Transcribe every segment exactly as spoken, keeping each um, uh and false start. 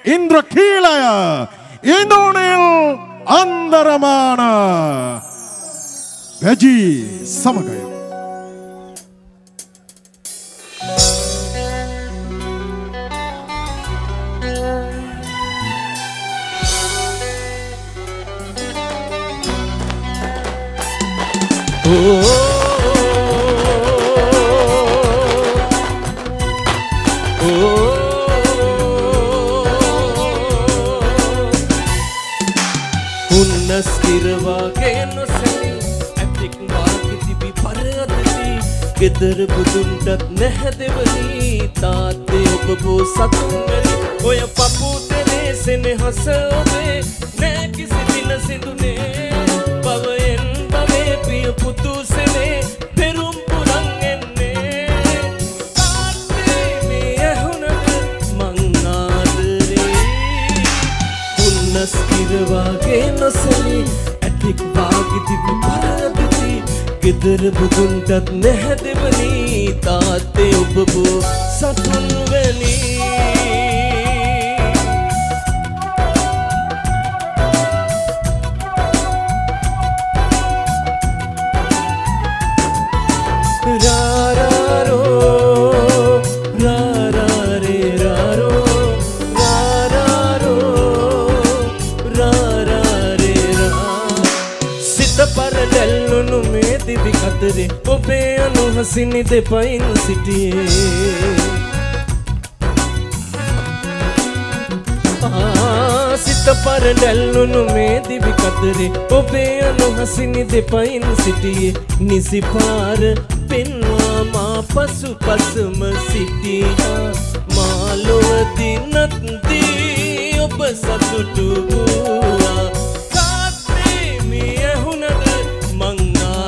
ඉන්ද්‍රකීලය ඉන්දුනිල් අන්දරමාන වැජී සමගය ගෙදර බුදුන්ටත් නැහැ දෙවනි තාත්තේ ඔබ බෝ සතුන්වැනි ඔය පපුතේ සෙනෙහස ඔබේ නෑ කිසි දින සිඳුනේ බවයෙන් බවේ ප්‍රිය පුතු සෙනේ පෙරුම් පුරන් එන්නේ තාත්තේ මේ ඇහුණද මං ආදරේ උන්නස් කිරවාගේ නොසලී ඇතික් වාගේ තිබි පරදිති ගෙදර බුදුන්ටත් නැහැ දෙවනි තාත්තේ ඔබ බෝ සතුන් වැනි රාරාරෝ රාරාරේ රාරෝ රාරාරෝ රාරාරේ රා සිත පරදැල්ලුණු මේ දිවි කතරේ ඔබේ අනුහසිනි දෙපයින් සිටියේ ආ සිත පරදැල්ලුණු මේ දිවි කතරේ ඔබේ අනුහසිනි දෙපයින් සිටියේ නිසි පාර පෙන්වා මා පසු පසුම සිටියා මා ලොව දිනත් දී ඔබ සතුටු වූවා තාත්තේ මේ ඇහුණද මං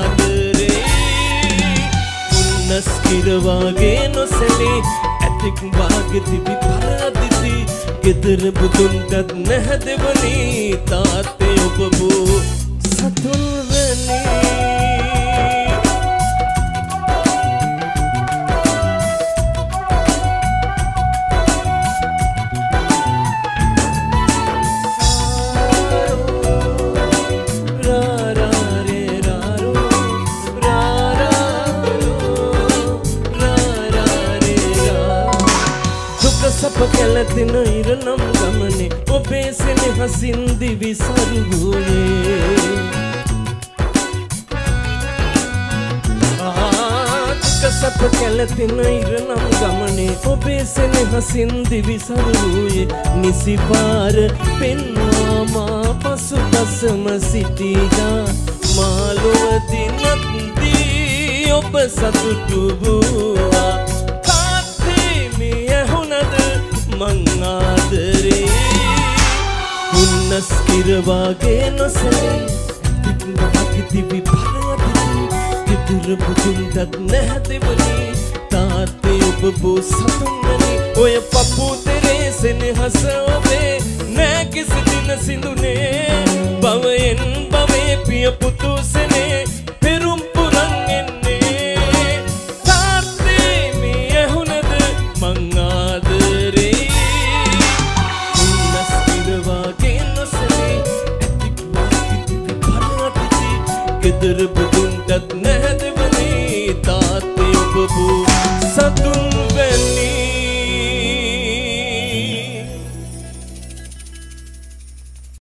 උන්නස් කිරවාගේ නොසලී ඇතික් වාගේ තිබි පරදිති ගෙදර බුදුන්ටත් නැහැ දෙවනි තාත්තේ ඔබ බෝ සතුන් වැනි කැලතින ඉරනම් ගමනේ ඔබේ සෙනෙහසින් දිවි සරුවේ ආකසප කැලතින ඉරනම් ගමනේ ඔබේ සෙනෙහසින් දිවි සරුවේ නිසි පාර පෙන්වා මා පසු පසම සිටියා මා ලොව දිනත් දී ඔබ සතුටු වූවා මං ආදරේ උන්නස් කිරවාගේ නොසලී ඇතික් වාගේ තිබි පරදිති ගෙදර බුදුන්ටත් නැහැ දෙවනි තාත්තේ ඔබ බෝ සතුන් වැනි ඔය පපුතේ සෙනෙහස ඔබේ නෑ කිසි දින සිඳුනේ